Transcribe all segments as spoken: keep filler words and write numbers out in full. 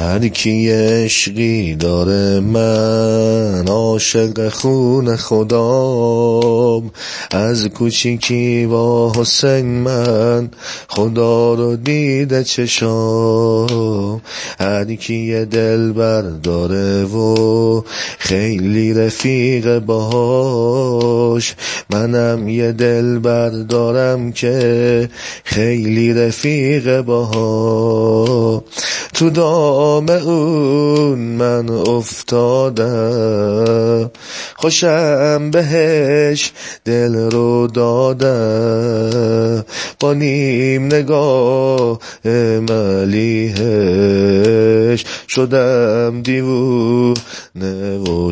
هر کی عشقی داره من عاشق خون خدام، از کوچیکی با حسین من خدا رو دیده چشام. هر کی یه دلبر داره و خیلی رفیق باهاش، منم یه دلبر دارم که خیلی رفیق باها. تو دام اون من افتادم، خوشم بهش دل رو دادم، با نیم نگاه ملیحش شدم دیوونه و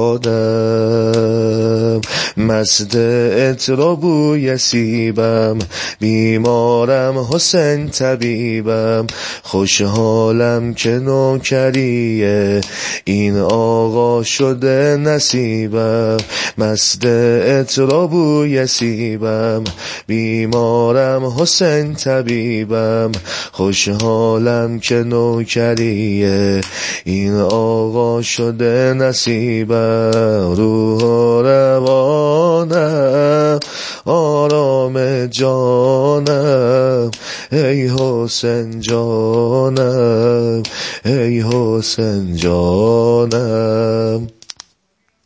شادم. مست عطر و بوی سیبم، بیمارم حسین طبیبم، خوشحالم که نوکریه این آقا شده نصیبم. مست عطر و بوی سیبم، بیمارم حسین طبیبم، خوشحالم که نوکریه این آقا شده نصیبم. روح و روانم آرام جانم، ای حسین جانم، ای حسین جانم.